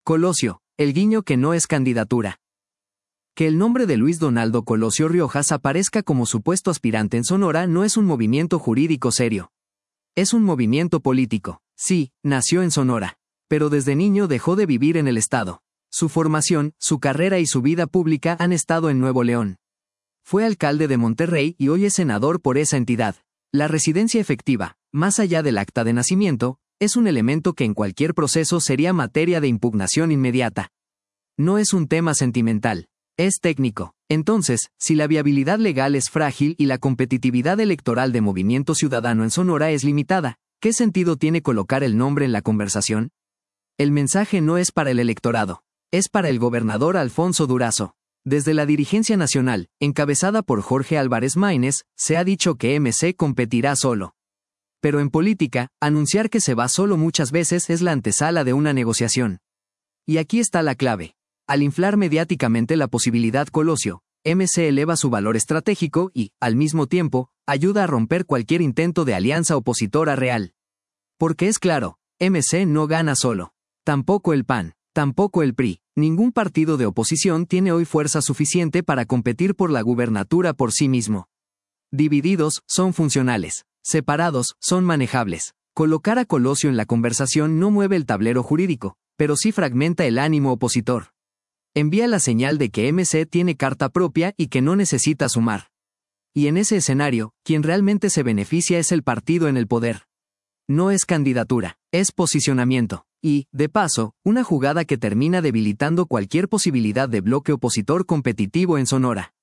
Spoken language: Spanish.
Colosio, el guiño que no es candidatura. Que el nombre de Luis Donaldo Colosio Riojas aparezca como supuesto aspirante en Sonora no es un movimiento jurídico serio. Es un movimiento político. Sí, nació en Sonora. Pero desde niño dejó de vivir en el estado. Su formación, su carrera y su vida pública han estado en Nuevo León. Fue alcalde de Monterrey y hoy es senador por esa entidad. La residencia efectiva, más allá del acta de nacimiento, es un elemento que en cualquier proceso sería materia de impugnación inmediata. No es un tema sentimental. Es técnico. Entonces, si la viabilidad legal es frágil y la competitividad electoral de Movimiento Ciudadano en Sonora es limitada, ¿qué sentido tiene colocar el nombre en la conversación? El mensaje no es para el electorado. Es para el gobernador Alfonso Durazo. Desde la dirigencia nacional, encabezada por Jorge Álvarez Maínez, se ha dicho que MC competirá solo. Pero en política, anunciar que se va solo muchas veces es la antesala de una negociación. Y aquí está la clave. Al inflar mediáticamente la posibilidad Colosio, MC eleva su valor estratégico y, al mismo tiempo, ayuda a romper cualquier intento de alianza opositora real. Porque es claro, MC no gana solo. Tampoco el PAN, tampoco el PRI. Ningún partido de oposición tiene hoy fuerza suficiente para competir por la gubernatura por sí mismo. Divididos, son funcionales. Separados, son manejables. Colocar a Colosio en la conversación no mueve el tablero jurídico, pero sí fragmenta el ánimo opositor. Envía la señal de que MC tiene carta propia y que no necesita sumar. Y en ese escenario, quien realmente se beneficia es el partido en el poder. No es candidatura, es posicionamiento. Y, de paso, una jugada que termina debilitando cualquier posibilidad de bloque opositor competitivo en Sonora.